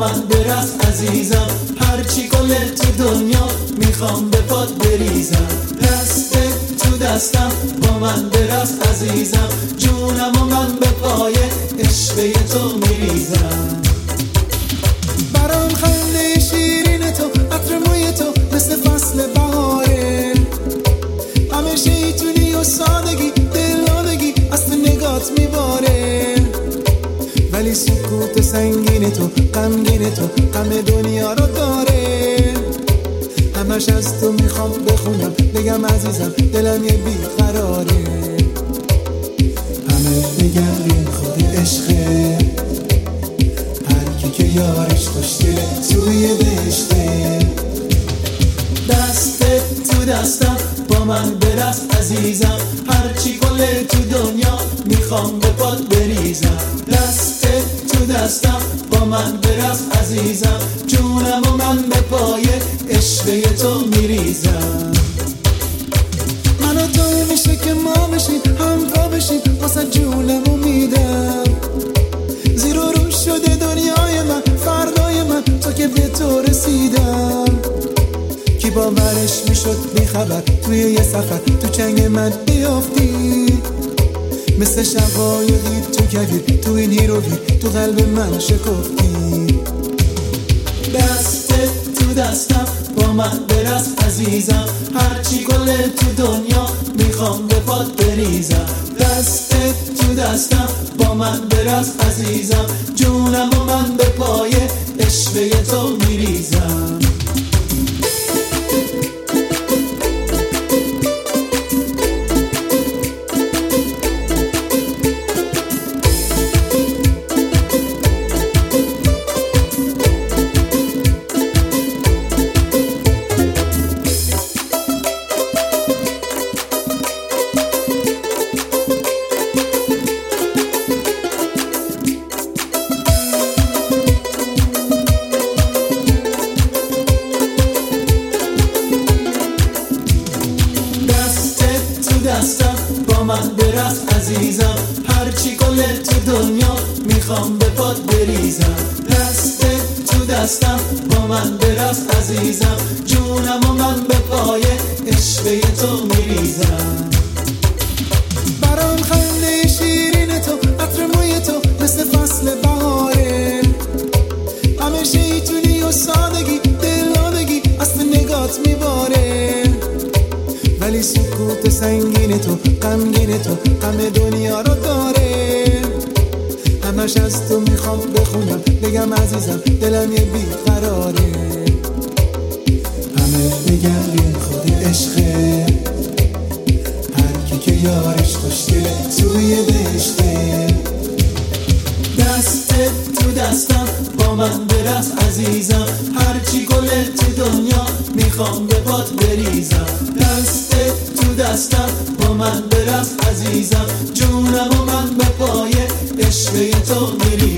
من برقص عزیزم، هرچی گل تو دنیا میخوام به پات بریزم. دستت تو دستم با من برقص عزیزم، جونم و من به پای عشقه تو میریزم. برام خنده شیرین تو، عطر موی تو مثل فصل بهاره، همه شیطونی و سادگی دلادگی از تو نگات میباره. ولی سکوت سنگین تو، غمگین تو، غم دنیا رو داره. همش از تو میخوام بخونم، بگم عزیزم دلم یه بیقراره. همه بگم این خود عشقه، هر کی که یارش خوشگله توی بهشته. دستت تو دستم با من برقص عزیزم، هرچی گل تو دنیا میخوام به پات بریزم. دستت تو دستم با من برقص عزیزم، جونم و من به پای عشقه تو میریزم. من و تو میشه که ما بشیم، همراه بشیم، واسه جونمو میدم. زیر و رو شده دنیای من، فردای من، تو که به تو رسیدم. کی باورش میشد بی خبر توی یه سفر تو چنگ من بیافتی، مثل شقایقی تو کبیر، تو این هیروگی تو قلب من شکفتی. دستت تو دستم با من برقص عزیزم، هرچی گل تو دنیا میخوام به پات بریزم. دستت تو دستم با من برقص عزیزم، جونم و من به پای عشقه تو میریزم. دستم با من برقص عزیزم، هرچی گل تو دنیا میخوام به پات بریزم. دستت تو دستم با من برقص عزیزم، جونم و من به پای عشقه تو میریزم. برام خنده شیرین تو، عطر موی تو مثل فصل بهاره، همه شیطونی و سادگی دلادگی از تو نگات میباره. ولی سکوت سنگین تو، غمگین تو، غم دنیا رو داره. همش از تو میخوام بخونم، بگم عزیزم دلم یه بیقراره. همه بگم این خود عشقه، هر کی که یارش خوشگله توی بهشته. دستت تو دستم با من برقص عزیزم، هرچی گل تو دنیا میخوام به پات بریزم. دستت تو دستم با من برقص عزیزم، جونم و من به پای عشقه تو میریزم.